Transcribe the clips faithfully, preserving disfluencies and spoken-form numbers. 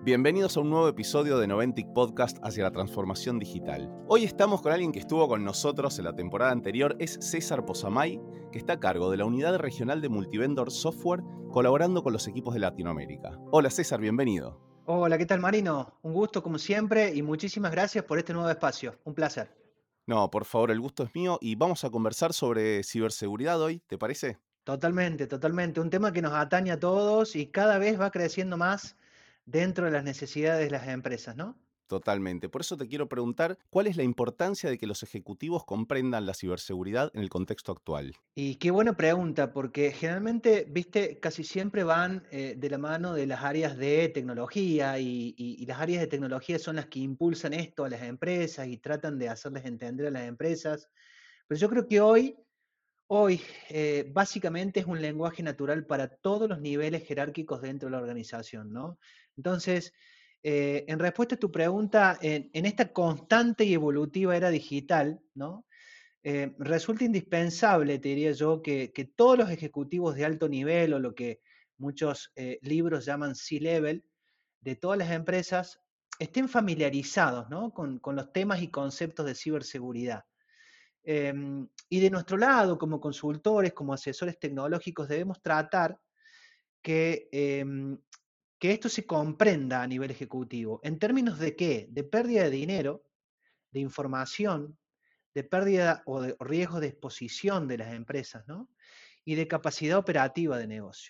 Bienvenidos a un nuevo episodio de Noventic Podcast hacia la transformación digital. Hoy estamos con alguien que estuvo con nosotros en la temporada anterior, es César Pozamay, que está a cargo de la Unidad Regional de Multivendor Software, colaborando con los equipos de Latinoamérica. Hola César, bienvenido. Hola, ¿qué tal, Marino? Un gusto como siempre y muchísimas gracias por este nuevo espacio. Un placer. No, por favor, el gusto es mío y vamos a conversar sobre ciberseguridad hoy, ¿te parece? Totalmente, totalmente. Un tema que nos atañe a todos y cada vez va creciendo más dentro de las necesidades de las empresas, ¿no? Totalmente. Por eso te quiero preguntar, ¿cuál es la importancia de que los ejecutivos comprendan la ciberseguridad en el contexto actual? Y qué buena pregunta, porque generalmente, viste, casi siempre van eh, de la mano de las áreas de tecnología y, y- y las áreas de tecnología son las que impulsan esto a las empresas y tratan de hacerles entender a las empresas. Pero yo creo que hoy Hoy, eh, básicamente es un lenguaje natural para todos los niveles jerárquicos dentro de la organización, ¿no? Entonces, eh, en respuesta a tu pregunta, en, en esta constante y evolutiva era digital, ¿no? Eh, resulta indispensable, te diría yo, que, que todos los ejecutivos de alto nivel o lo que muchos eh, libros llaman C-level de todas las empresas estén familiarizados, ¿no? con, con los temas y conceptos de ciberseguridad. Eh, y de nuestro lado, como consultores, como asesores tecnológicos, debemos tratar que, eh, que esto se comprenda a nivel ejecutivo. ¿En términos de qué? De pérdida de dinero, de información, de pérdida o de riesgo de exposición de las empresas, ¿no? Y de capacidad operativa de negocio.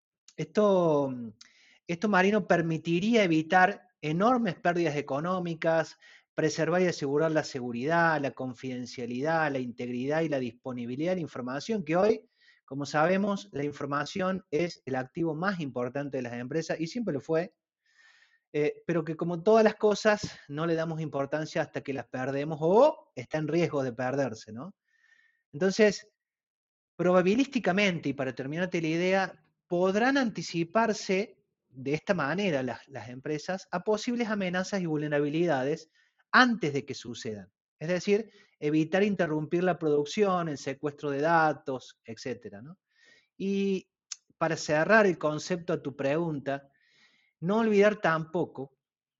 Esto, esto Marino permitiría evitar enormes pérdidas económicas, preservar y asegurar la seguridad, la confidencialidad, la integridad y la disponibilidad de la información, que hoy, como sabemos, la información es el activo más importante de las empresas y siempre lo fue, eh, pero que como todas las cosas no le damos importancia hasta que las perdemos o está en riesgo de perderse, ¿no? Entonces, probabilísticamente, y para terminarte la idea, podrán anticiparse de esta manera las, las empresas a posibles amenazas y vulnerabilidades antes de que sucedan. Es decir, evitar interrumpir la producción, el secuestro de datos, etcétera, ¿no? Y para cerrar el concepto a tu pregunta, no olvidar tampoco,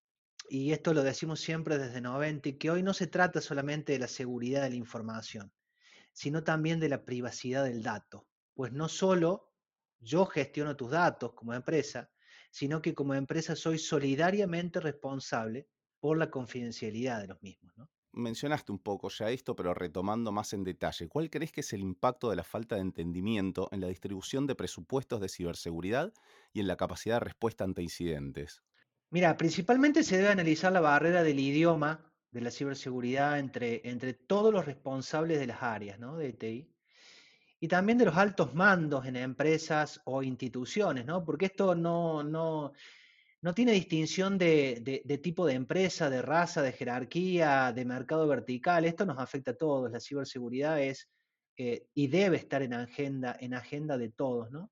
y esto lo decimos siempre desde noventa, que hoy no se trata solamente de la seguridad de la información, sino también de la privacidad del dato. Pues no solo yo gestiono tus datos como empresa, sino que como empresa soy solidariamente responsable por la confidencialidad de los mismos, ¿no? Mencionaste un poco ya esto, pero retomando más en detalle, ¿cuál crees que es el impacto de la falta de entendimiento en la distribución de presupuestos de ciberseguridad y en la capacidad de respuesta ante incidentes? Mira, principalmente se debe analizar la barrera del idioma de la ciberseguridad entre, entre todos los responsables de las áreas, ¿no? De T I. Y también de los altos mandos en empresas o instituciones, ¿no? Porque esto no, no, no tiene distinción de, de- de tipo de empresa, de raza, de jerarquía, de mercado vertical. Esto nos afecta a todos. La ciberseguridad es eh, y debe estar en agenda, en agenda de todos, ¿no?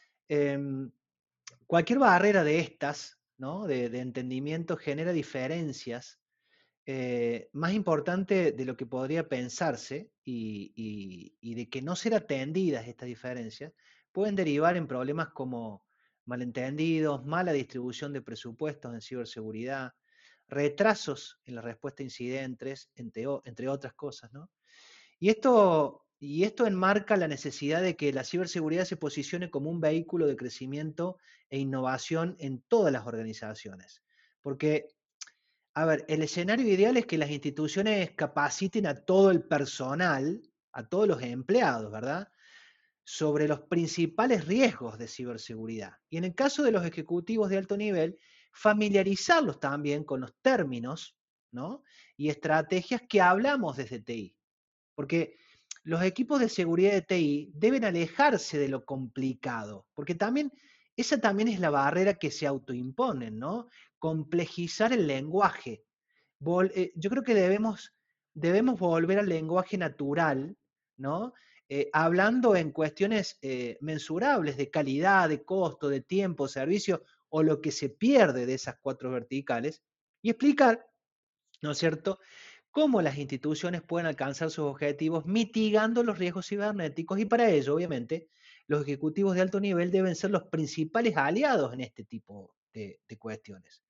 Em, Cualquier barrera de estas, ¿no? De, de entendimiento genera diferencias eh, más importante de lo que podría pensarse y, y- y de que no ser atendidas estas diferencias pueden derivar en problemas como malentendidos, mala distribución de presupuestos en ciberseguridad, retrasos en la respuesta a incidentes, entre, o- entre otras cosas, ¿no? Y esto, y esto enmarca la necesidad de que la ciberseguridad se posicione como un vehículo de crecimiento e innovación en todas las organizaciones. Porque a ver, el escenario ideal es que las instituciones capaciten a todo el personal, a todos los empleados, ¿verdad? Sobre los principales riesgos de ciberseguridad. Y en el caso de los ejecutivos de alto nivel, familiarizarlos también con los términos, ¿no? Y estrategias que hablamos desde T I. Porque los equipos de seguridad de T I deben alejarse de lo complicado, porque también esa también es la barrera que se autoimponen, ¿no? Complejizar el lenguaje. Vol- eh, yo creo que debemos, debemos volver al lenguaje natural, ¿no? Eh, hablando en cuestiones eh, mensurables de calidad, de costo, de tiempo, servicio o lo que se pierde de esas cuatro verticales y explicar, ¿no es cierto?, cómo las instituciones pueden alcanzar sus objetivos mitigando los riesgos cibernéticos y para ello, obviamente, los ejecutivos de alto nivel deben ser los principales aliados en este tipo de, de cuestiones.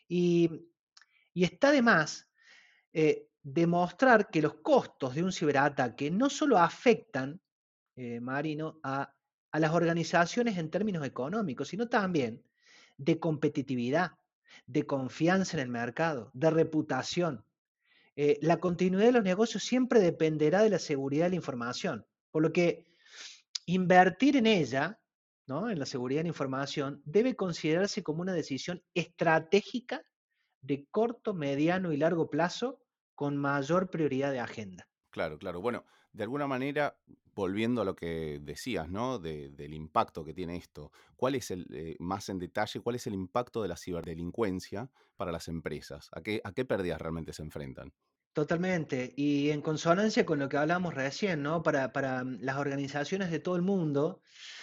Y, y está de más eh, demostrar que los costos de un ciberataque no solo afectan, eh, Marino, a, a las organizaciones en términos económicos, sino también de competitividad, de confianza en el mercado, de reputación. Eh, la continuidad de los negocios siempre dependerá de la seguridad de la información, por lo que invertir en ella, ¿no? En la seguridad de la información, debe considerarse como una decisión estratégica de corto, mediano y largo plazo con mayor prioridad de agenda. Claro, claro. Bueno, de alguna manera, volviendo a lo que decías, ¿no? De- del impacto que tiene esto, ¿cuál es el, eh, más en detalle, cuál es el impacto de la ciberdelincuencia para las empresas? ¿A qué, a qué pérdidas realmente se enfrentan? Totalmente. Y en consonancia con lo que hablábamos recién, ¿no? Para, para mm, las organizaciones de todo el mundo,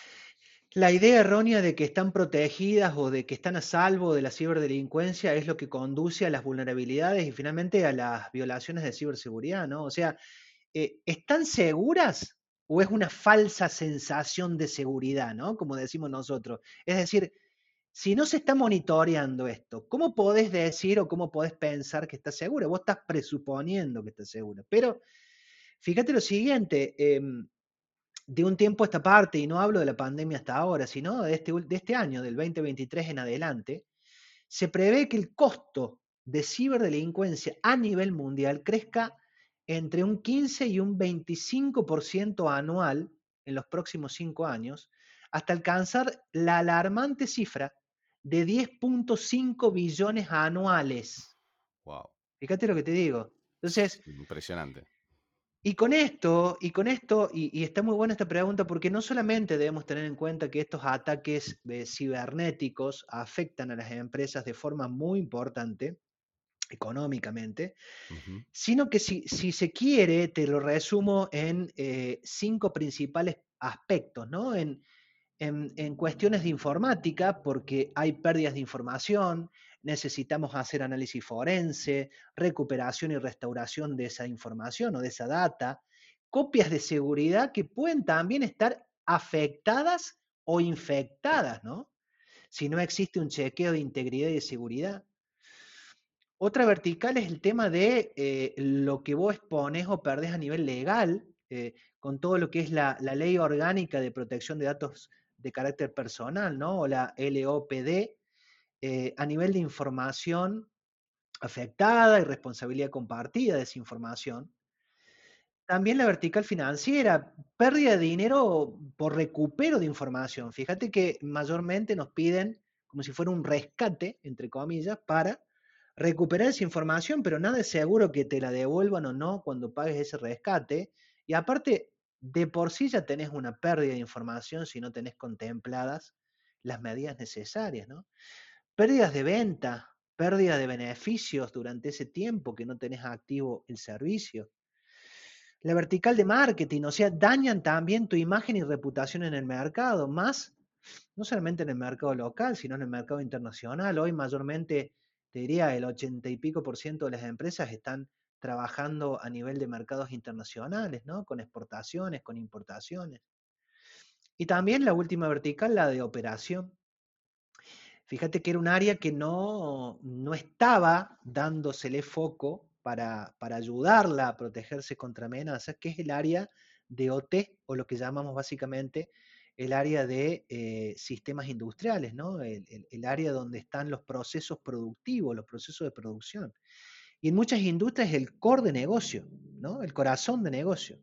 la idea errónea de que están protegidas o de que están a salvo de la ciberdelincuencia es lo que conduce a las vulnerabilidades y finalmente a las violaciones de ciberseguridad, ¿no? O sea, eh, ¿están seguras o es una falsa sensación de seguridad, ¿no? Como decimos nosotros. Es decir, si no se está monitoreando esto, ¿cómo podés decir o cómo podés pensar que estás seguro? Vos estás presuponiendo que estás seguro. Pero fíjate lo siguiente, em, de un tiempo a esta parte, y no hablo de la pandemia hasta ahora, sino de este, ul- de este año, del dos mil veintitrés en adelante, se prevé que el costo de ciberdelincuencia a nivel mundial crezca entre un quince y un veinticinco por ciento anual en los próximos cinco años, hasta alcanzar la alarmante cifra de diez punto cinco billones anuales. Wow, Fíjate lo que te digo. Entonces, impresionante. y con esto, y con esto, y, y está muy buena esta pregunta porque no solamente debemos tener en cuenta que estos ataques eh, cibernéticos afectan a las empresas de forma muy importante, económicamente, Ujú. sino que si, si se quiere, te lo resumo en eh, cinco principales aspectos, ¿no? En, en, en cuestiones de informática, porque hay pérdidas de información, necesitamos hacer análisis forense, recuperación y restauración de esa información o de esa data, copias de seguridad que pueden también estar afectadas o infectadas, ¿no? Si no existe un chequeo de integridad y de seguridad. Otra vertical es el tema de eh, lo que vos expones o perdés a nivel legal, eh, con todo lo que es la, la Ley Orgánica de Protección de Datos de Carácter Personal, ¿no? O la L O P D, eh, a nivel de información afectada y responsabilidad compartida de esa información. También la vertical financiera, pérdida de dinero por recupero de información. Fíjate que mayormente nos piden como si fuera un rescate, entre comillas, para recuperar esa información, pero nada es seguro que te la devuelvan o no cuando pagues ese rescate. Y aparte, de por sí ya tenés una pérdida de información si no tenés contempladas las medidas necesarias, ¿no? Pérdidas de venta, pérdida de beneficios durante ese tiempo que no tenés activo el servicio. La vertical de marketing, o sea, dañan también tu imagen y reputación en el mercado, más no solamente en el mercado local, sino en el mercado internacional. Hoy mayormente, te diría, el ochenta y pico por ciento de las empresas están trabajando a nivel de mercados internacionales, ¿no? Con exportaciones, con importaciones. Y también la última vertical, la de operación. Fíjate que era un área que no, no estaba dándosele foco para, para ayudarla a protegerse contra amenazas, que es el área de O T, o lo que llamamos básicamente el área de eh, sistemas industriales, ¿no? El, el, el área donde están los procesos productivos, los procesos de producción. Y en muchas industrias es el core de negocio, ¿no? El corazón de negocio.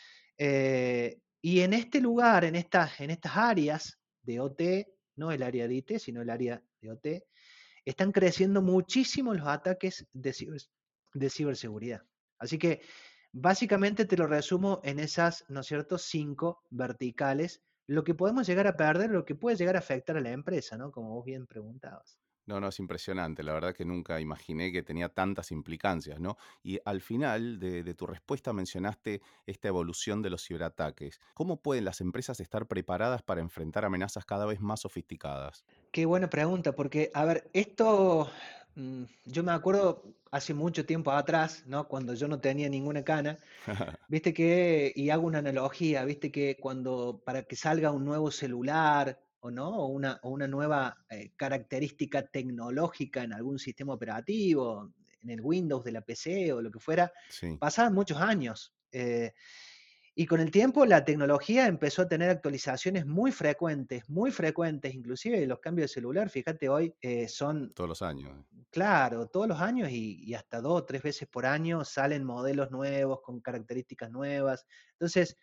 Eh, y en este lugar, en estas, en estas áreas de O T, no el área de I T, sino el área de O T, están creciendo muchísimo los ataques de, ciber, de ciberseguridad. Así que básicamente te lo resumo en esas, ¿no es cierto?, cinco verticales, lo que podemos llegar a perder, lo que puede llegar a afectar a la empresa, ¿no? Como vos bien preguntabas. No, no, es impresionante. La verdad que nunca imaginé que tenía tantas implicancias, ¿no? Y al final de, de tu respuesta mencionaste esta evolución de los ciberataques. ¿Cómo pueden las empresas estar preparadas para enfrentar amenazas cada vez más sofisticadas? Qué buena pregunta, porque, a ver, esto, mm, yo me acuerdo hace mucho tiempo atrás, ¿no? Cuando yo no tenía ninguna cana, viste que, y hago una analogía, viste que cuando para que salga un nuevo celular o no, o una, o una nueva eh, característica tecnológica en algún sistema operativo, en el Windows de la P C o lo que fuera, Sí, pasaban muchos años. Eh, y con el tiempo la tecnología empezó a tener actualizaciones muy frecuentes, muy frecuentes, inclusive los cambios de celular, fíjate hoy, eh, son, todos los años. claro, todos los años y, y hasta dos o tres veces por año salen modelos nuevos con características nuevas. Entonces,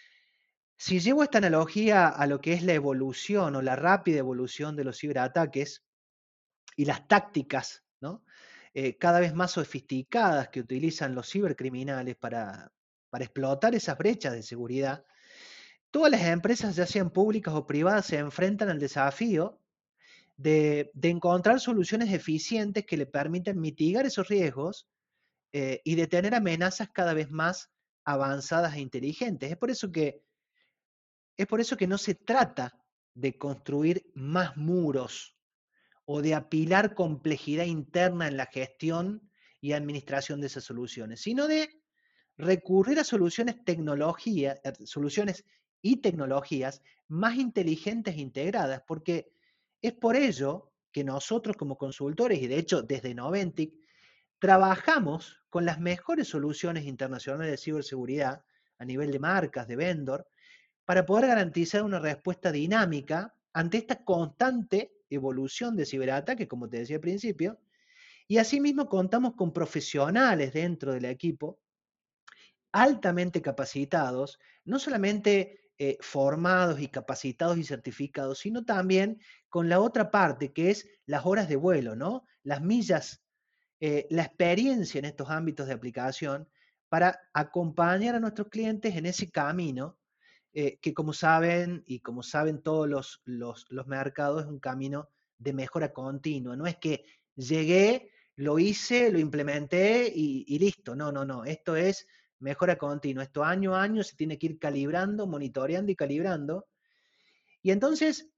si llevo esta analogía a lo que es la evolución o la rápida evolución de los ciberataques y las tácticas, ¿no? Eh, cada vez más sofisticadas que utilizan los cibercriminales para, para explotar esas brechas de seguridad, todas las empresas, ya sean públicas o privadas, se enfrentan al desafío de, de encontrar soluciones eficientes que le permitan mitigar esos riesgos eh, y de tener amenazas cada vez más avanzadas e inteligentes. Es por eso que Es por eso que no se trata de construir más muros o de apilar complejidad interna en la gestión y administración de esas soluciones, sino de recurrir a soluciones, tecnología, eh, soluciones y tecnologías más inteligentes e integradas, porque es por ello que nosotros como consultores, y de hecho desde Noventic, trabajamos con las mejores soluciones internacionales de ciberseguridad a nivel de marcas, de vendor, para poder garantizar una respuesta dinámica ante esta constante evolución de ciberataques, como te decía al principio, y asimismo contamos con profesionales dentro del equipo altamente capacitados, no solamente eh, formados y capacitados y certificados, sino también con la otra parte, que es las horas de vuelo, ¿no? Las millas, eh, la experiencia en estos ámbitos de aplicación para acompañar a nuestros clientes en ese camino eh, que como saben y como saben todos los, los, los mercados, es un camino de mejora continua. No es que llegué, lo hice, lo implementé y, y listo. No, no, no. Esto es mejora continua. Esto año a año se tiene que ir calibrando, monitoreando y calibrando. Y entonces,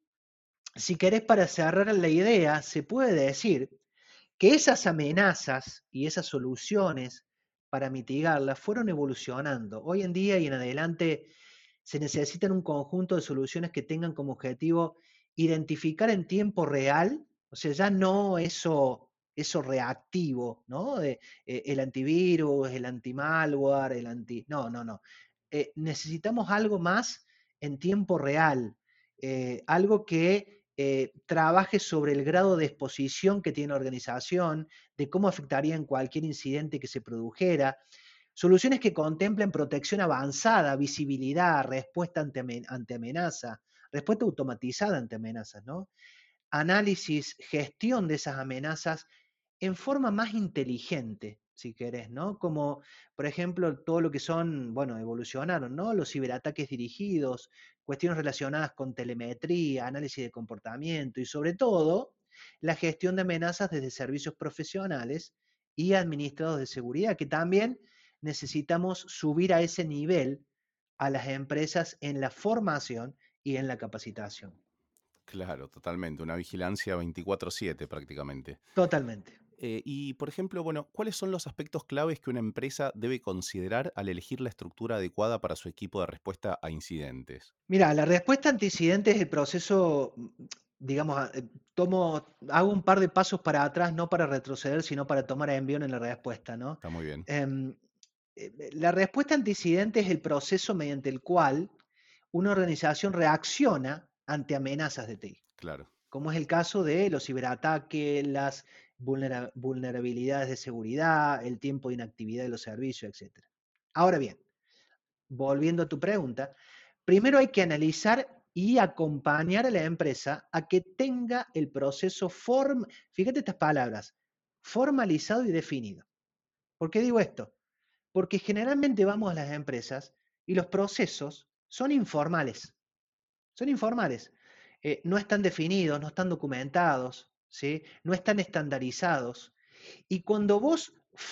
si querés para cerrar la idea, se puede decir que esas amenazas y esas soluciones para mitigarlas fueron evolucionando. Hoy en día y en adelante se necesitan un conjunto de soluciones que tengan como objetivo identificar en tiempo real, o sea, ya no eso, eso reactivo, ¿no? De, eh, el antivirus, el antimalware, el anti... No, no, no. Eh, necesitamos algo más en tiempo real, eh, algo que eh, trabaje sobre el grado de exposición que tiene la organización, de cómo afectaría en cualquier incidente que se produjera, soluciones que contemplen protección avanzada, visibilidad, respuesta ante, ante amenaza, respuesta automatizada ante amenazas, ¿no? Análisis, gestión de esas amenazas en forma más inteligente, si querés, ¿no? Como, por ejemplo, todo lo que son, bueno, evolucionaron, ¿no? Los ciberataques dirigidos, cuestiones relacionadas con telemetría, análisis de comportamiento y sobre todo la gestión de amenazas desde servicios profesionales y administrados de seguridad, que también necesitamos subir a ese nivel a las empresas en la formación y en la capacitación. Claro, totalmente. Una vigilancia veinticuatro siete prácticamente. Totalmente. Eh, y, por ejemplo, bueno, ¿cuáles son los aspectos claves que una empresa debe considerar al elegir la estructura adecuada para su equipo de respuesta a incidentes? Mira, la respuesta ante incidentes es el proceso, mm, digamos, a- eh, tomo, hago un par de pasos para atrás, no para retroceder, sino para tomar envión en la respuesta, ¿no? Está muy bien, Em, eh, eh, la respuesta ante incidentes es el proceso mediante el cual una organización reacciona ante amenazas de T I, claro. como es el caso de los ciberataques, las vulnera- vulnerabilidades de seguridad, el tiempo de inactividad de los servicios, etcétera. Ahora bien, volviendo a tu pregunta, primero hay que analizar y acompañar a la empresa a que tenga el proceso form, fíjate estas palabras, formalizado y definido. ¿Por qué digo esto? Porque generalmente vamos a las empresas y los procesos son informales, son informales. Eh, no están definidos, no están documentados, ¿sí? No están estandarizados. Y cuando vos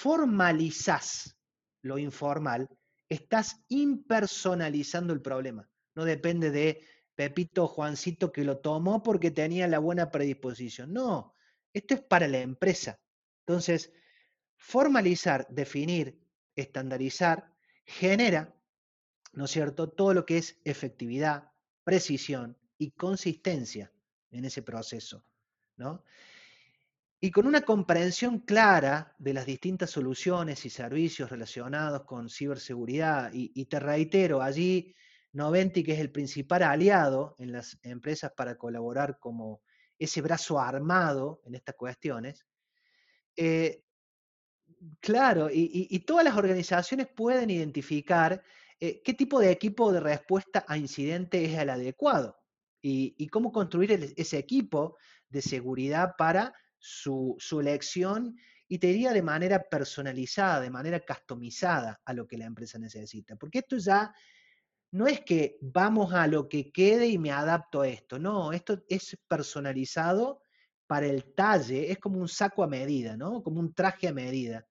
formalizás lo informal, estás impersonalizando el problema. No depende de Pepito o Juancito que lo tomó porque tenía la buena predisposición. No, esto es para la empresa. Entonces, formalizar, definir, estandarizar, genera, ¿no es cierto?, todo lo que es efectividad, precisión y consistencia en ese proceso, ¿no? Y con una comprensión clara de las distintas soluciones y servicios relacionados con ciberseguridad, y, y te reitero, allí Noventic es el principal aliado en las empresas para colaborar como ese brazo armado en estas cuestiones. Eh, claro, y, y- y todas las organizaciones pueden identificar eh, qué tipo de equipo de respuesta a incidente es el adecuado y, y cómo construir el- ese equipo de seguridad para su, su elección y te diría de manera personalizada, de manera customizada a lo que la empresa necesita. Porque esto ya no es que vamos a lo que quede y me adapto a esto, no, esto es personalizado para el talle, es como un saco a medida, ¿no? Como un traje a medida.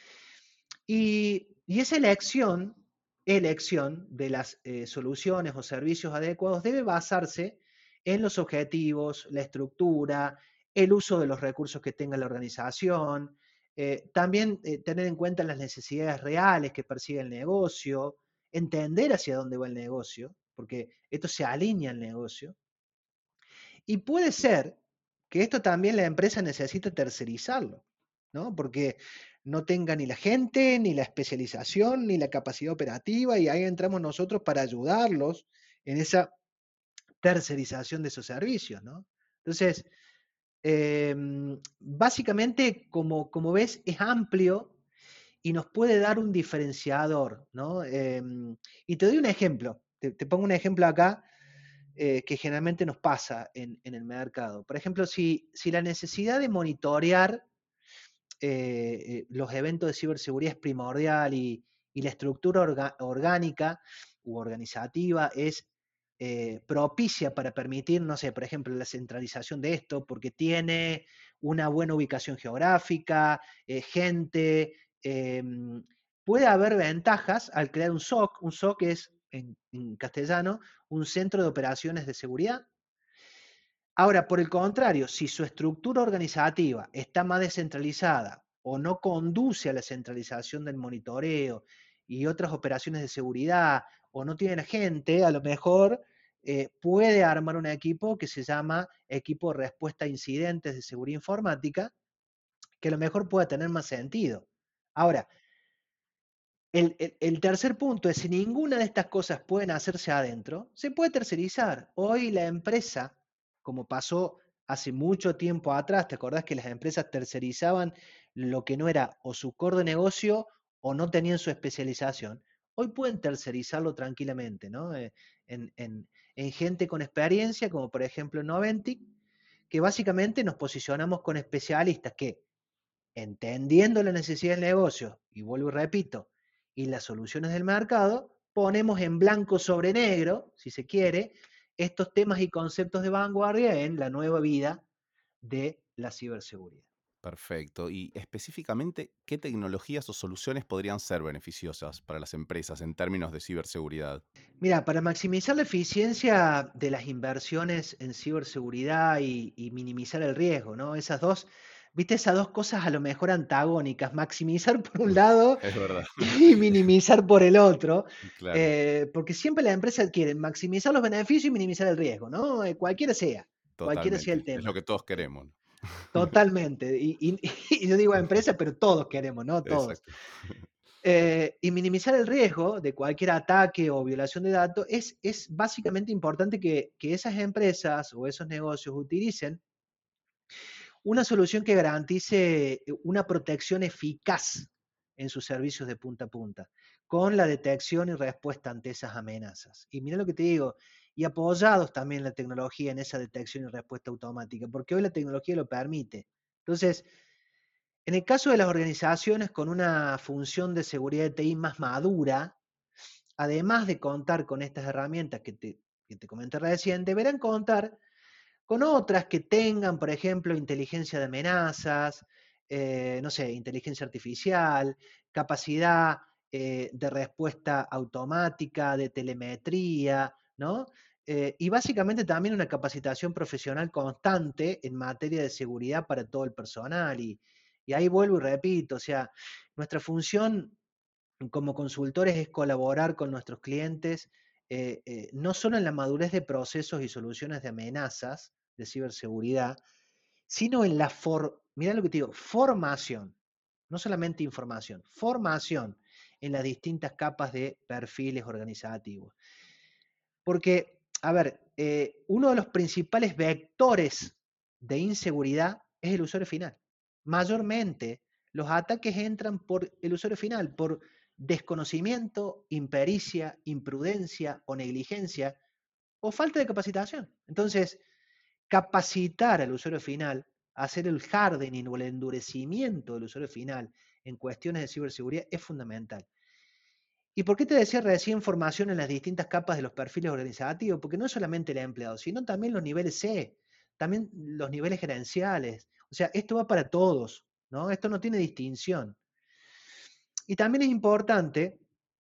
Y, y esa elección, elección de las eh, soluciones o servicios adecuados debe basarse en los objetivos, la estructura, el uso de los recursos que tenga la organización, eh, también eh, tener en cuenta las necesidades reales que persigue el negocio, entender hacia dónde va el negocio, porque esto se alinea al negocio, y puede ser que esto también la empresa necesite tercerizarlo, ¿no? Porque no tenga ni la gente, ni la especialización, ni la capacidad operativa, y ahí entramos nosotros para ayudarlos en esa tercerización de esos servicios, ¿no? Entonces, eh, básicamente, como, como ves, es amplio y nos puede dar un diferenciador, ¿no? Eh, y te doy un ejemplo, te, te pongo un ejemplo acá eh, que generalmente nos pasa en, en, el mercado. Por ejemplo, si, si la necesidad de monitorear eh, eh, los eventos de ciberseguridad es primordial y, y la estructura orga, orgánica u organizativa es eh, propicia para permitir, no sé, por ejemplo, la centralización de esto, porque tiene una buena ubicación geográfica, eh, gente, eh, puede haber ventajas al crear un S O C. Un S O C es, en, en castellano, un centro de operaciones de seguridad. Ahora, por el contrario, si su estructura organizativa está más descentralizada o no conduce a la centralización del monitoreo y otras operaciones de seguridad, o no tiene gente, a lo mejor eh, puede armar un equipo que se llama equipo de respuesta a incidentes de seguridad informática, que a lo mejor pueda tener más sentido. Ahora, el, el, el, tercer punto es, si ninguna de estas cosas pueden hacerse adentro, se puede tercerizar. Hoy la empresa, como pasó hace mucho tiempo atrás, ¿te acordás que las empresas tercerizaban lo que no era o su core de negocio o no tenían su especialización? Hoy pueden tercerizarlo tranquilamente, ¿no? Eh, en, en, en gente con experiencia, como por ejemplo Noventic, que básicamente nos posicionamos con especialistas que, entendiendo la necesidad del negocio, y vuelvo y repito, y las soluciones del mercado, ponemos en blanco sobre negro, si se quiere, estos temas y conceptos de vanguardia en la nueva vida de la ciberseguridad. Perfecto. Y específicamente, ¿qué tecnologías o soluciones podrían ser beneficiosas para las empresas en términos de ciberseguridad? Mira, para maximizar la eficiencia de las inversiones en ciberseguridad y, y minimizar el riesgo, ¿no? Esas dos, viste, esas dos cosas a lo mejor antagónicas, maximizar por un lado Es verdad. y minimizar por el otro, Claro, eh, porque siempre las empresas quieren maximizar los beneficios y minimizar el riesgo, ¿no? Eh, cualquiera sea, cualquiera sea el totalmente. Es lo tema. que todos queremos, ¿no? Totalmente. Y, y- y yo digo empresa, pero todos queremos, ¿no? Todos. Exacto. Eh, y minimizar el riesgo de cualquier ataque o violación de datos es, es básicamente importante que, que esas empresas o esos negocios utilicen una solución que garantice eh, una protección eficaz en sus servicios de punta a punta, con la detección y respuesta ante esas amenazas. Y mira lo que te digo, y apoyados también la tecnología en esa detección y respuesta automática, porque hoy la tecnología lo permite. Entonces, en el caso de las organizaciones con una función de seguridad de T I más madura, además de contar con estas herramientas que te, que te comenté recién, deberán contar con otras que tengan, por ejemplo, inteligencia de amenazas, eh, no sé, inteligencia artificial, capacidad eh, de respuesta automática, de telemetría, ¿no? Eh, y básicamente también una capacitación profesional constante en materia de seguridad para todo el personal. Y, y ahí vuelvo y repito, o sea, nuestra función como consultores es colaborar con nuestros clientes eh, eh, no solo en la madurez de procesos y soluciones de amenazas de ciberseguridad, sino en la for, mirá lo que te digo, formación, no solamente información, formación en las distintas capas de perfiles organizativos. Porque, a ver, eh, uno de los principales vectores de inseguridad es el usuario final. Mayormente, los ataques entran por el usuario final, por desconocimiento, impericia, imprudencia o negligencia o falta de capacitación. Entonces, capacitar al usuario final, hacer el hardening o el endurecimiento del usuario final en cuestiones de ciberseguridad es fundamental. ¿Y por qué te decía recién formación en las distintas capas de los perfiles organizativos? Porque no es solamente el empleado, sino también los niveles C, también los niveles gerenciales. O sea, esto va para todos, ¿no? Esto no tiene distinción. Y también es importante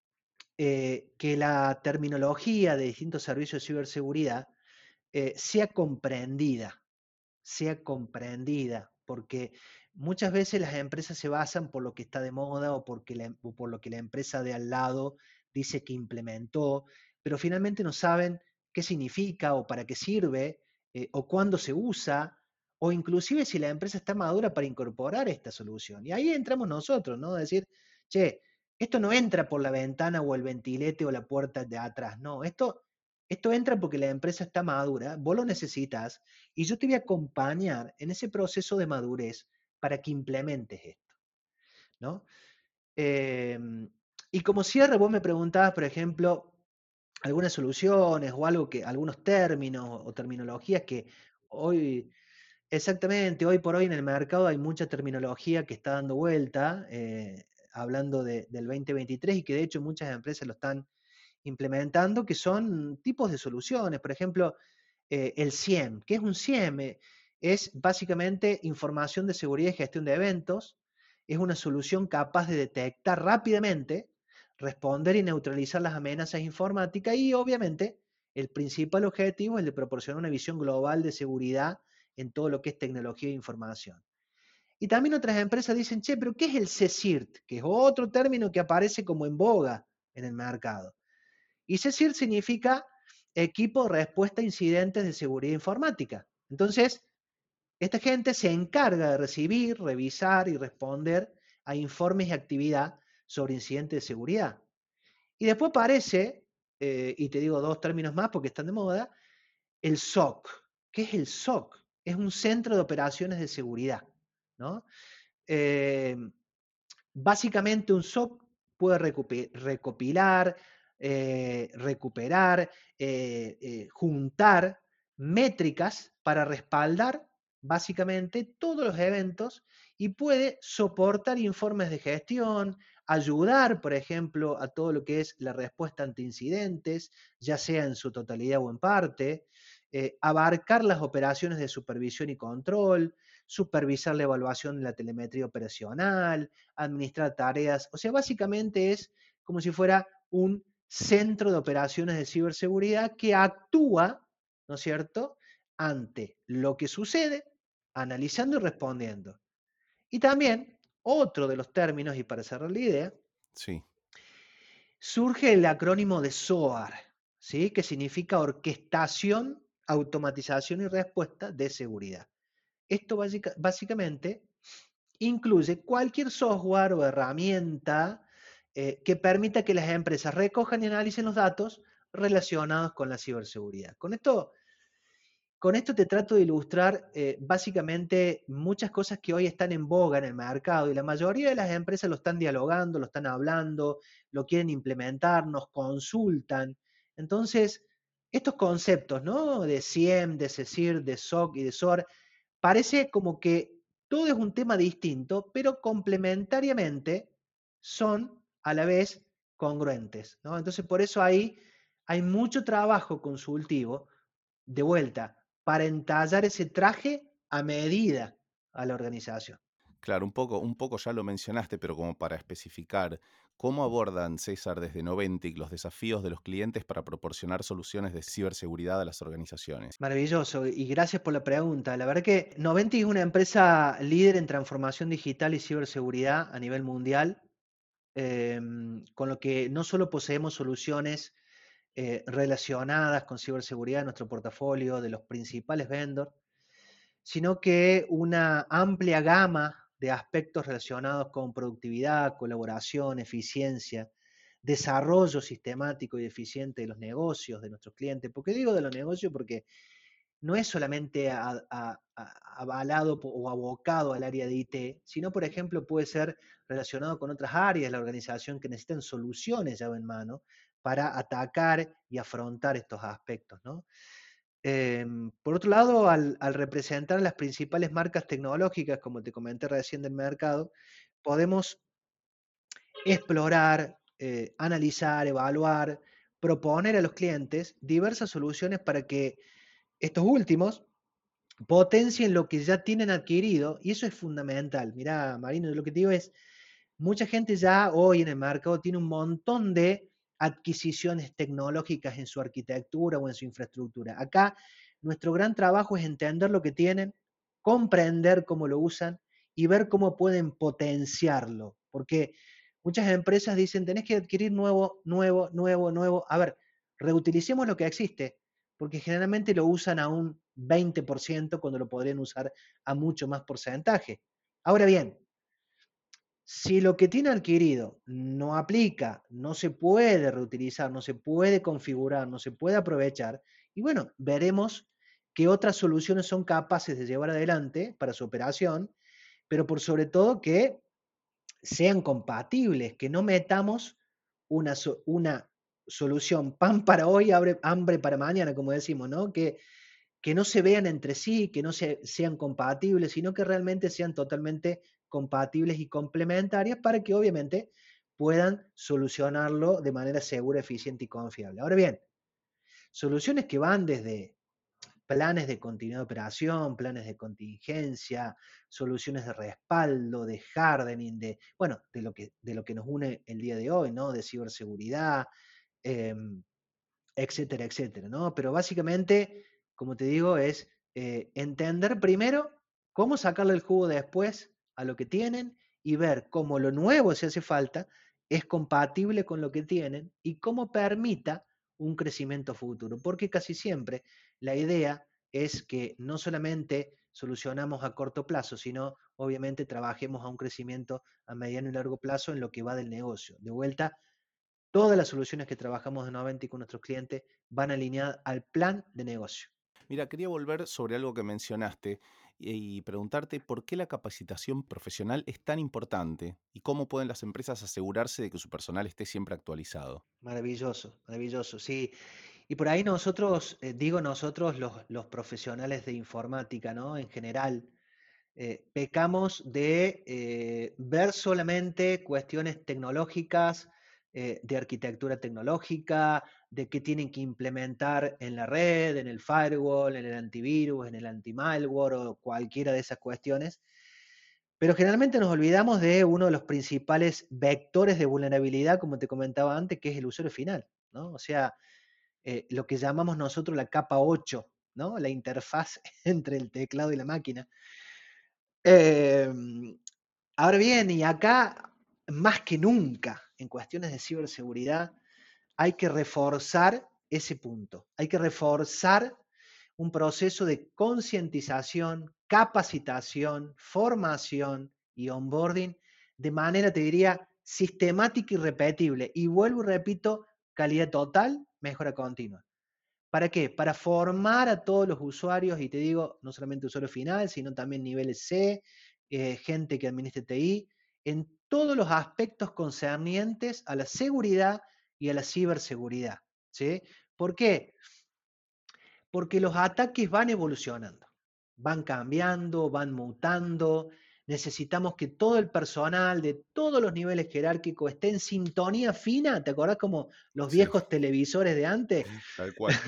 eh, que la terminología de distintos servicios de ciberseguridad eh, sea comprendida, sea comprendida, porque muchas veces las empresas se basan por lo que está de moda o, porque la- o por lo que la empresa de al lado dice que implementó, pero finalmente no saben qué significa o para qué sirve, eh, o cuándo se usa, o inclusive si la empresa está madura para incorporar esta solución. Y ahí entramos nosotros, ¿no? Decir, che, esto no entra por la ventana o el ventilete o la puerta de atrás, no, esto, esto entra porque la empresa está madura, vos lo necesitas, y yo te voy a acompañar en ese proceso de madurez para que implementes esto, ¿no? Eh, y como cierre, vos me preguntabas, por ejemplo, algunas soluciones o algo que, algunos términos o terminologías que hoy, exactamente, hoy por hoy en el mercado hay mucha terminología que está dando vuelta, eh, hablando de- del dos mil veintitrés y que de hecho muchas empresas lo están implementando, que son tipos de soluciones. Por ejemplo, eh, el C I E M. ¿Qué es un C I E M? Es básicamente información de seguridad y gestión de eventos. Es una solución capaz de detectar rápidamente, responder y neutralizar las amenazas informáticas y obviamente el principal objetivo es el de proporcionar una visión global de seguridad en todo lo que es tecnología e información. Y también otras empresas dicen, che, pero ¿qué es el C S I R T? Que es otro término que aparece como en boga en el mercado. Y C S I R T significa equipo de respuesta a incidentes de seguridad informática. Entonces, esta gente se encarga de recibir, revisar y responder a informes y actividad sobre incidentes de seguridad. Y después aparece, eh, y te digo dos términos más porque están de moda, el S O C. ¿Qué es el S O C? Es un centro de operaciones de seguridad, ¿no? Eh, Básicamente un S O C puede recopilar, eh, recuperar, eh, eh, juntar métricas para respaldar básicamente todos los eventos y puede soportar informes de gestión, ayudar, por ejemplo, a todo lo que es la respuesta ante incidentes, ya sea en su totalidad o en parte, eh, abarcar las operaciones de supervisión y control, supervisar la evaluación de la telemetría operacional, administrar tareas. O sea, básicamente es como si fuera un centro de operaciones de ciberseguridad que actúa, ¿no es cierto?, ante lo que sucede, analizando y respondiendo. Y también, otro de los términos, y para cerrar la idea, Sí. surge el acrónimo de S O A R, ¿sí?, que significa Orquestación, Automatización y Respuesta de Seguridad. Esto básica, básicamente incluye cualquier software o herramienta eh, que permita que las empresas recojan y analicen los datos relacionados con la ciberseguridad. Con esto, con esto te trato de ilustrar eh, básicamente muchas cosas que hoy están en boga en el mercado y la mayoría de las empresas lo están dialogando, lo están hablando, lo quieren implementar, nos consultan. Entonces, estos conceptos, ¿no? De C I E M, de C S I R, de S O C y de S O A R, parece como que todo es un tema distinto, pero complementariamente son a la vez congruentes, ¿no? Entonces, por eso ahí hay mucho trabajo consultivo de vuelta para entallar ese traje a medida a la organización. Claro, un poco, un poco ya lo mencionaste, pero como para especificar, ¿cómo abordan, César, desde Noventic los desafíos de los clientes para proporcionar soluciones de ciberseguridad a las organizaciones? Maravilloso, y gracias por la pregunta. La verdad que Noventic es una empresa líder en transformación digital y ciberseguridad a nivel mundial, eh, con lo que no solo poseemos soluciones eh, relacionadas con ciberseguridad en nuestro portafolio de los principales vendors, sino que una amplia gama de aspectos relacionados con productividad, colaboración, eficiencia, desarrollo sistemático y eficiente de los negocios de nuestros clientes. ¿Por qué digo de los negocios? Porque no es solamente a- a- a- avalado o abocado al área de I T, sino, por ejemplo, puede ser relacionado con otras áreas de la organización que necesitan soluciones llave en mano para atacar y afrontar estos aspectos, ¿no? Em, por otro lado, al, al representar las principales marcas tecnológicas, como te comenté recién del mercado, podemos explorar, eh, analizar, evaluar, proponer a los clientes diversas soluciones para que estos últimos potencien lo que ya tienen adquirido, y eso es fundamental. Mirá, Marino, lo que te digo es, mucha gente ya hoy en el mercado tiene un montón de adquisiciones tecnológicas en su arquitectura o en su infraestructura. Acá nuestro gran trabajo es entender lo que tienen, comprender cómo lo usan y ver cómo pueden potenciarlo. Porque muchas empresas dicen, tenés que adquirir nuevo, nuevo, nuevo, nuevo. A ver, reutilicemos lo que existe, porque generalmente lo usan a un veinte por ciento cuando lo podrían usar a mucho más porcentaje. Ahora bien, si lo que tiene adquirido no aplica, no se puede reutilizar, no se puede configurar, no se puede aprovechar, y bueno, veremos qué otras soluciones son capaces de llevar adelante para su operación, pero por sobre todo que sean compatibles, que no metamos una, so- una solución pan para hoy, hambre, hambre para mañana, como decimos, ¿no? Que, que no se vean entre sí, que no se, sean compatibles, sino que realmente sean totalmente compatibles y complementarias para que obviamente puedan solucionarlo de manera segura, eficiente y confiable. Ahora bien, soluciones que van desde planes de continuidad de operación, planes de contingencia, soluciones de respaldo, de hardening, de, bueno, de lo que, de lo que nos une el día de hoy, ¿no? De ciberseguridad, eh, etcétera, etcétera, ¿no? Pero básicamente, como te digo, es eh, entender primero cómo sacarle el jugo después a lo que tienen y ver cómo lo nuevo, si hace falta, es compatible con lo que tienen y cómo permita un crecimiento futuro. Porque casi siempre la idea es que no solamente solucionamos a corto plazo, sino obviamente trabajemos a un crecimiento a mediano y largo plazo en lo que va del negocio. De vuelta, todas las soluciones que trabajamos de Noventi con nuestros clientes van alineadas al plan de negocio. Mira, quería volver sobre algo que mencionaste y y preguntarte por qué la capacitación profesional es tan importante y cómo pueden las empresas asegurarse de que su personal esté siempre actualizado. Maravilloso, maravilloso, sí. Y por ahí nosotros, eh, digo nosotros los, los profesionales de informática, ¿no? En general, eh, pecamos de eh, ver solamente cuestiones tecnológicas, eh, de arquitectura tecnológica, de qué tienen que implementar en la red, en el firewall, en el antivirus, en el anti-malware o cualquiera de esas cuestiones. Pero generalmente nos olvidamos de uno de los principales vectores de vulnerabilidad, como te comentaba antes, que es el usuario final, ¿no? O sea, eh, lo que llamamos nosotros la capa ocho, ¿no? La interfaz entre el teclado y la máquina. Eh, Ahora bien, y acá, más que nunca, en cuestiones de ciberseguridad, hay que reforzar ese punto. Hay que reforzar un proceso de concientización, capacitación, formación y onboarding de manera, te diría, sistemática y repetible. Y vuelvo y repito, calidad total, mejora continua. ¿Para qué? Para formar a todos los usuarios, y te digo, no solamente usuario final, sino también niveles C, eh, gente que administre T I, en todos los aspectos concernientes a la seguridad y a la ciberseguridad. ¿Sí? ¿Por qué? Porque los ataques van evolucionando, van cambiando, van mutando. Necesitamos que todo el personal de todos los niveles jerárquicos esté en sintonía fina. ¿Te acordás como los Sí, viejos televisores de antes? tal cual.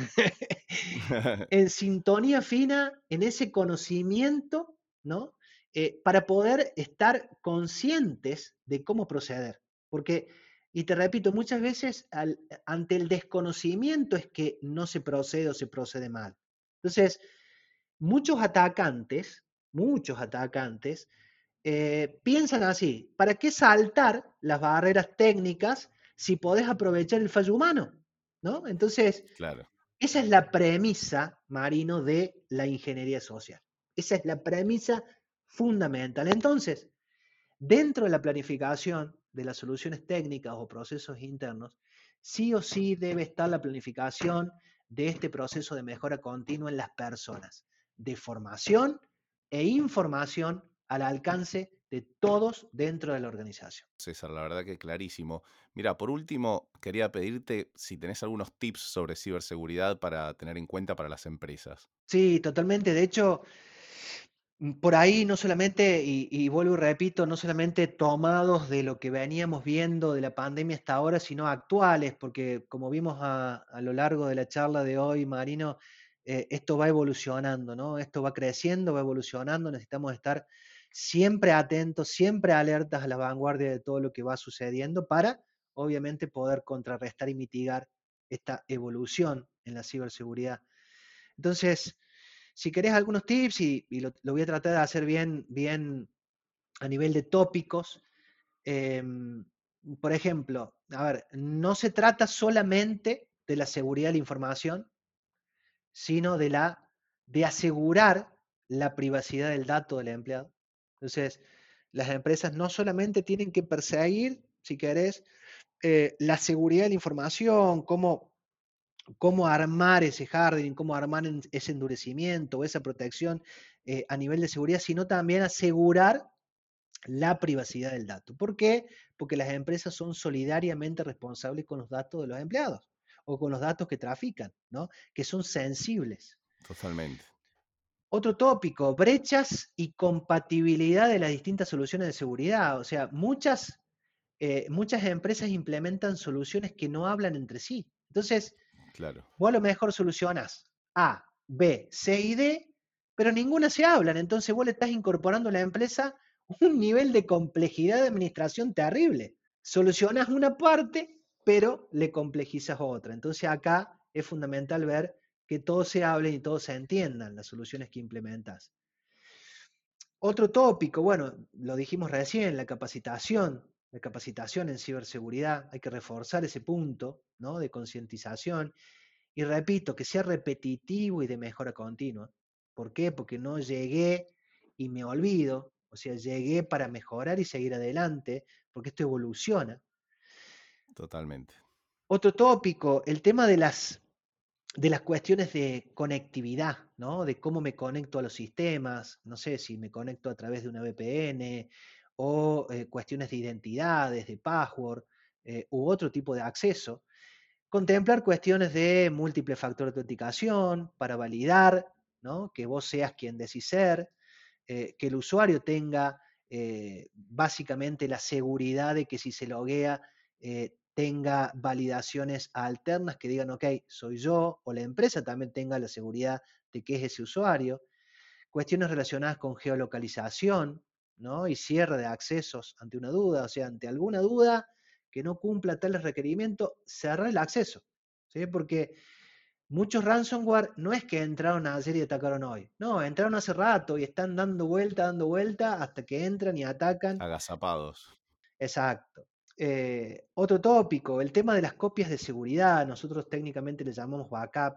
En sintonía fina, en ese conocimiento, ¿no? Eh, para poder estar conscientes de cómo proceder. Porque, y te repito, muchas veces al, ante el desconocimiento es que no se procede o se procede mal. Entonces, muchos atacantes, muchos atacantes, eh, piensan así, ¿para qué saltar las barreras técnicas si podés aprovechar el fallo humano? ¿no? Entonces, claro. esa es la premisa, Marino, de la ingeniería social. Esa es la premisa fundamental. Entonces, dentro de la planificación de las soluciones técnicas o procesos internos, sí o sí debe estar la planificación de este proceso de mejora continua en las personas, de formación e información al alcance de todos dentro de la organización. César, la verdad que clarísimo. Mira, por último, quería pedirte si tenés algunos tips sobre ciberseguridad para tener en cuenta para las empresas. Sí, totalmente. De hecho, mm, por ahí no solamente, y, y vuelvo y repito, no solamente tomados de lo que veníamos viendo de la pandemia hasta ahora, sino actuales, porque como vimos a, a lo largo de la charla de hoy, Marino, eh, esto va evolucionando, ¿no? Esto va creciendo, va evolucionando, necesitamos estar siempre atentos, siempre alertas a la vanguardia de todo lo que va sucediendo para, obviamente, poder contrarrestar y mitigar esta evolución en la ciberseguridad. Entonces, si querés algunos tips, y, y lo, lo, voy a tratar de hacer bien, bien a nivel de tópicos, eh, por ejemplo, a ver, no se trata solamente de la seguridad de la información, sino de, la, de asegurar la privacidad del dato del empleado. Entonces, las empresas no solamente tienen que perseguir, si querés, eh, la seguridad de la información, cómo cómo armar ese hardening, cómo armar ese endurecimiento, esa protección eh, a nivel de seguridad, sino también asegurar la privacidad del dato. ¿Por qué? Porque las empresas son solidariamente responsables con los datos de los empleados o con los datos que trafican, ¿no? Que son sensibles. Totalmente. Otro tópico, brechas y compatibilidad de las distintas soluciones de seguridad. O sea, muchas, eh, muchas empresas implementan soluciones que no hablan entre sí. Entonces, Claro. vos a lo mejor solucionás A, B, C y D, pero ninguna se hablan. Entonces vos le estás incorporando a la empresa un nivel de complejidad de administración terrible. Solucionas una parte, pero le complejizas otra. Entonces acá es fundamental ver que todos se hablen y todos se entiendan las soluciones que implementas. Otro tópico, bueno, lo dijimos recién, la capacitación, la capacitación en ciberseguridad, hay que reforzar ese punto, ¿no? De concientización. Y repito, que sea repetitivo y de mejora continua. ¿Por qué? Porque no llegué y me olvido, o sea, llegué para mejorar y seguir adelante, porque esto evoluciona. Totalmente. Otro tópico, el tema de las, de las cuestiones de conectividad, ¿no? De cómo me conecto a los sistemas, no sé si me conecto a través de una V P N o eh, cuestiones de identidades, de password eh, u otro tipo de acceso. Contemplar cuestiones de múltiple factor de autenticación para validar, ¿no? Que vos seas quien decís ser, eh, que el usuario tenga eh, básicamente la seguridad de que si se loguea eh, tenga validaciones alternas que digan, ok, soy yo, o la empresa también tenga la seguridad de que es ese usuario. Cuestiones relacionadas con geolocalización, ¿no? Y cierre de accesos ante una duda, o sea, ante alguna duda que no cumpla tales requerimientos, cerrar el acceso, ¿sí? Porque muchos ransomware no es que entraron ayer y atacaron hoy, no, entraron hace rato y están dando vuelta, dando vuelta hasta que entran y atacan. Agazapados. Exacto. Eh, otro tópico, el tema de las copias de seguridad, nosotros técnicamente le llamamos backup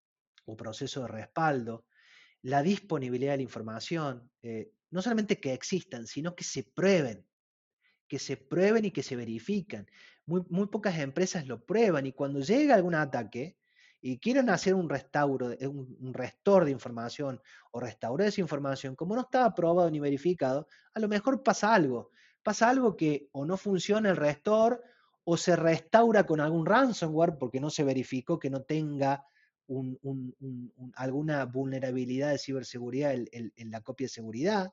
o proceso de respaldo, la disponibilidad de la información, eh, no solamente que existan, sino que se prueben, que se prueben y que se verifican. Muy, muy pocas empresas lo prueban y cuando llega algún ataque y quieren hacer un restauro, un, un restore de información o restaurar esa información, como no estaba probado ni verificado, a lo mejor pasa algo. Pasa algo que o no funciona el restore o se restaura con algún ransomware porque no se verificó que no tenga un, un, un, alguna vulnerabilidad de ciberseguridad en, en, en la copia de seguridad.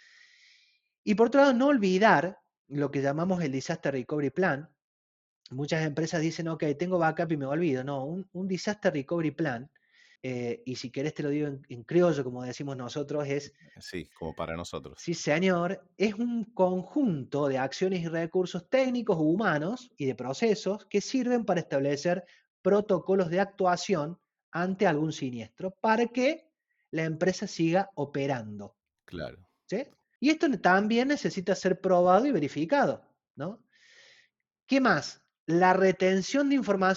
Y por otro lado, no olvidar lo que llamamos el Disaster Recovery Plan. Muchas empresas dicen, ok, tengo backup y me olvido. No, un, un Disaster Recovery Plan, eh, y si querés te lo digo en, en criollo, como decimos nosotros, es, Sí, como para nosotros. sí señor, es un conjunto de acciones y recursos técnicos, humanos y de procesos que sirven para establecer protocolos de actuación ante algún siniestro para que la empresa siga operando. Claro. ¿Sí? Y esto también necesita ser probado y verificado, ¿no? ¿Qué más? La retención de información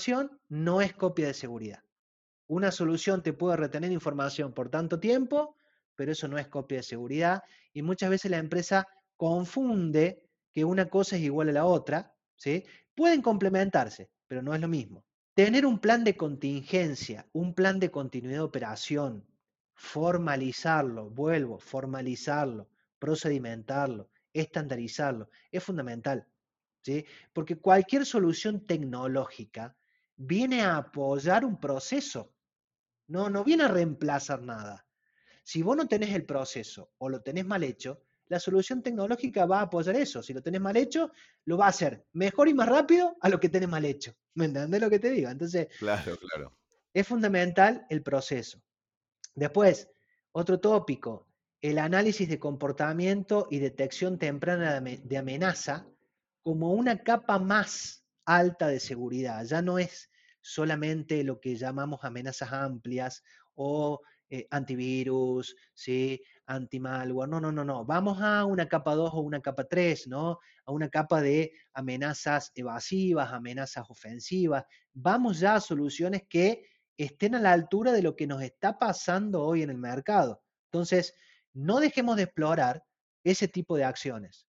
no es copia de seguridad. Una solución te puede retener información por tanto tiempo, pero eso no es copia de seguridad y muchas veces la empresa confunde que una cosa es igual a la otra, ¿sí? Pueden complementarse, pero no es lo mismo. Tener un plan de contingencia, un plan de continuidad de operación, formalizarlo, vuelvo, formalizarlo, procedimentarlo, estandarizarlo, es fundamental, ¿sí? Porque cualquier solución tecnológica viene a apoyar un proceso, no, no viene a reemplazar nada. Si vos no tenés el proceso o lo tenés mal hecho, la solución tecnológica va a apoyar eso. Si lo tenés mal hecho, lo va a hacer mejor y más rápido a lo que tenés mal hecho. ¿Me entendés lo que te digo? Entonces, Claro, claro. es fundamental el proceso. Después, otro tópico, el análisis de comportamiento y detección temprana de amenaza como una capa más alta de seguridad. Ya no es solamente lo que llamamos amenazas amplias o eh, antivirus, ¿sí? Anti-malware. No, no, no, no. Vamos a una capa dos o una capa tres, ¿no? A una capa de amenazas evasivas, amenazas ofensivas. Vamos ya a soluciones que estén a la altura de lo que nos está pasando hoy en el mercado. Entonces, no dejemos de explorar ese tipo de acciones.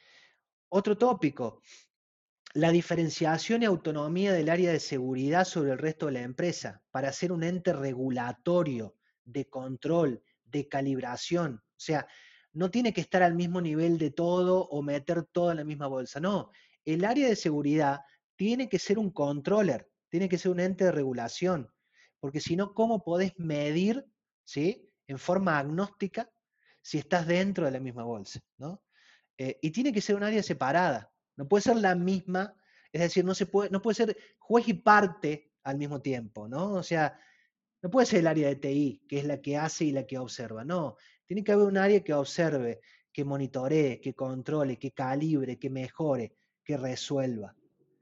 Otro tópico, la diferenciación y autonomía del área de seguridad sobre el resto de la empresa para ser un ente regulatorio, de control, de calibración. O sea, no tiene que estar al mismo nivel de todo o meter todo en la misma bolsa. No, el área de seguridad tiene que ser un controller, tiene que ser un ente de regulación, porque si no, ¿cómo podés medir, ¿sí? En forma agnóstica si estás dentro de la misma bolsa, ¿no? Eh, y tiene que ser un área separada, no puede ser la misma, es decir, no, se puede, no puede ser juez y parte al mismo tiempo, ¿no? O sea, no puede ser el área de T I, que es la que hace y la que observa, no, tiene que haber un área que observe, que monitoree, que controle, que calibre, que mejore, que resuelva.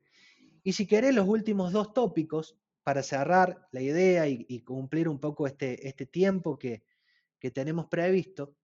Y si querés, los últimos dos tópicos, para cerrar la idea y, y cumplir un poco este, este tiempo que, que tenemos previsto,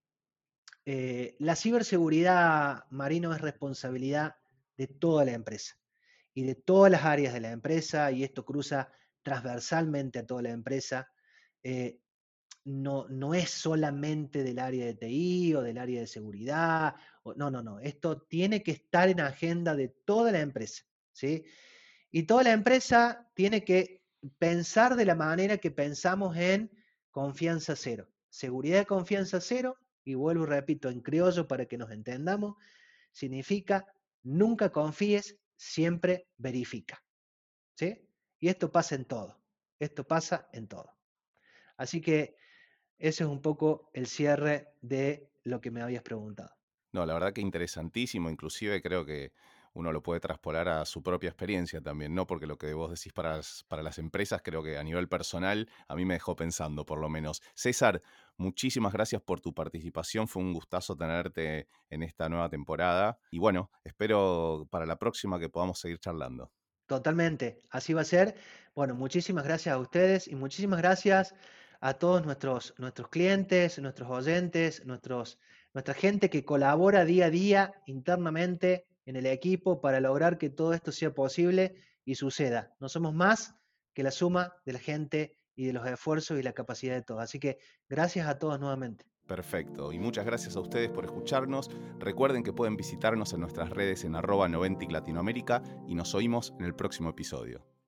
eh, la ciberseguridad, Marino, es responsabilidad de toda la empresa y de todas las áreas de la empresa, y esto cruza transversalmente a toda la empresa. Eh, no, no es solamente del área de T I o del área de seguridad. O, no, no, no. Esto tiene que estar en agenda de toda la empresa, ¿sí? Y toda la empresa tiene que pensar de la manera que pensamos en confianza cero. Seguridad de confianza cero, y vuelvo y repito en criollo para que nos entendamos, significa nunca confíes, siempre verifica. ¿Sí? Y esto pasa en todo. Esto pasa en todo. Así que ese es un poco el cierre de lo que me habías preguntado. No, la verdad que interesantísimo, inclusive creo que uno lo puede traspolar a su propia experiencia también, ¿no? Porque lo que vos decís para las, para las empresas, creo que a nivel personal a mí me dejó pensando, por lo menos. César, muchísimas gracias por tu participación, fue un gustazo tenerte en esta nueva temporada y bueno, espero para la próxima que podamos seguir charlando. Totalmente, así va a ser. Bueno, muchísimas gracias a ustedes y muchísimas gracias a todos nuestros, nuestros clientes, nuestros oyentes, nuestros, nuestra gente que colabora día a día internamente en el equipo para lograr que todo esto sea posible y suceda. No somos más que la suma de la gente y de los esfuerzos y la capacidad de todos. Así que gracias a todos nuevamente. Perfecto, y muchas gracias a ustedes por escucharnos. Recuerden que pueden visitarnos en nuestras redes en arroba Noventic Latinoamérica y nos oímos en el próximo episodio.